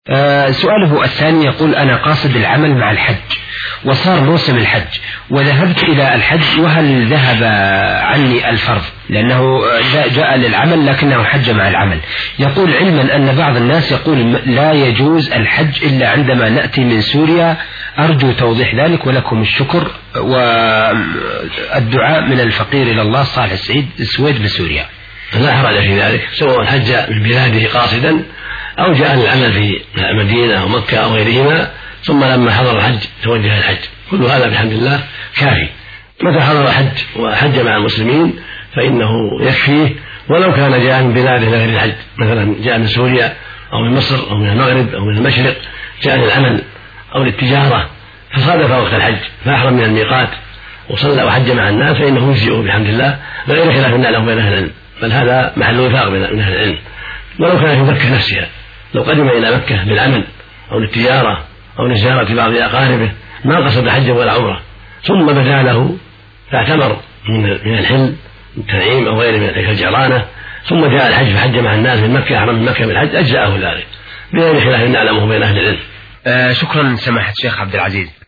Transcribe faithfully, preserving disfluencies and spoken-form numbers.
آه سؤاله الثاني يقول: أنا قاصد العمل مع الحج وصار موسم الحج وذهبت إلى الحج، وهل ذهب عني الفرض لأنه جاء للعمل لكنه حج مع العمل؟ يقول: علما أن بعض الناس يقول لا يجوز الحج إلا عندما نأتي من سوريا، أرجو توضيح ذلك ولكم الشكر والدعاء من الفقير إلى الله صالح السعيد السويد بسوريا. لا حرج في ذلك، سواء حج من بلاده قاصدا أو جاء للعمل في المدينة أو مكة أو غيرهما ثم لما حضر الحج توجه الحج، كل هذا بحمد الله كافي. متى حضر الحج وحج مع المسلمين فإنه يكفيه، ولو كان جاء من بلاده لغير الحج، مثلا جاء من سوريا أو من مصر أو من المغرب أو من المشرق، جاء للعمل أو للتجارة فصادف وقت الحج فأحرم من الميقات وصلى وحج مع الناس فإنه يجزئه بحمد الله بغير خلاف نعلم بين أهل العلم، بل هذا محل وفاق من أهل العلم. ولو كان في مكة نفسها، لو قدم إلى مكة للعمل أو للتجارة أو لزيارة بعض أقاربه ما قصد حجا ولا عمرة ثم بدا له فاعتمر من الحل التنعيم أو غيره من الجعرانة ثم جاء الحج فحج مع الناس من مكة، أحرم من مكة بالحج، أجزأه ذلك بغير خلاف نعلمه بين أهل العلم. آه شكرا سماحة الشيخ عبد العزيز.